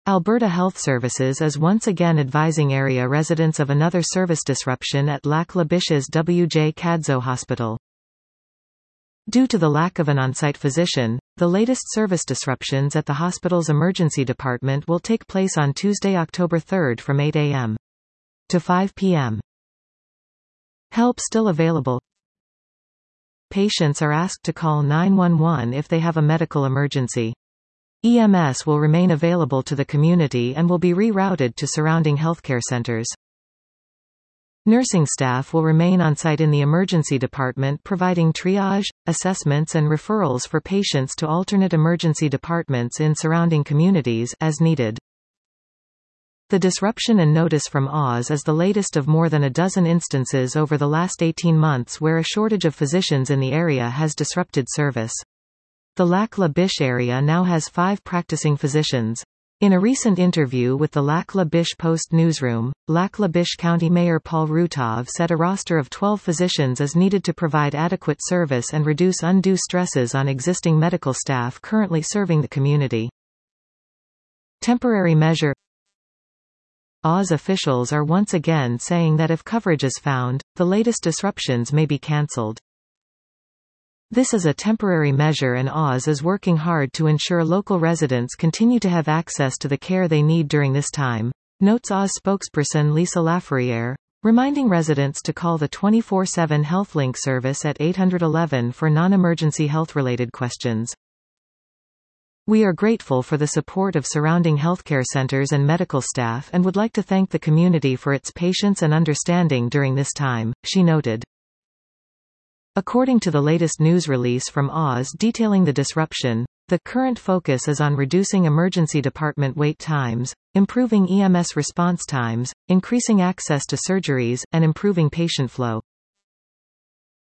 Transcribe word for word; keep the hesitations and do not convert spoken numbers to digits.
Alberta Health Services is once again advising area residents of another service disruption at Lac La Biche's W J Cadzo Hospital. Due to the lack of an on-site physician, the latest service disruptions at the hospital's emergency department will take place on Tuesday, October third from eight a m to five p m Help still available. Patients are asked to call nine one one if they have a medical emergency. E M S will remain available to the community and will be rerouted to surrounding healthcare centers. Nursing staff will remain on site in the emergency department providing triage, assessments and referrals for patients to alternate emergency departments in surrounding communities as needed. The disruption and notice from Oz is the latest of more than a dozen instances over the last eighteen months where a shortage of physicians in the area has disrupted service. The Lac La Biche area now has five practicing physicians. In a recent interview with the Lac La Biche Post newsroom, Lac La Biche County Mayor Paul Rutov said a roster of twelve physicians is needed to provide adequate service and reduce undue stresses on existing medical staff currently serving the community. Temporary measure. Oz officials are once again saying that if coverage is found, the latest disruptions may be cancelled. This is a temporary measure and Oz is working hard to ensure local residents continue to have access to the care they need during this time, notes Oz spokesperson Lisa Laferriere, reminding residents to call the twenty-four seven HealthLink service at eight one one for non-emergency health-related questions. We are grateful for the support of surrounding healthcare centers and medical staff and would like to thank the community for its patience and understanding during this time, she noted. According to the latest news release from Oz detailing the disruption, the current focus is on reducing emergency department wait times, improving E M S response times, increasing access to surgeries, and improving patient flow.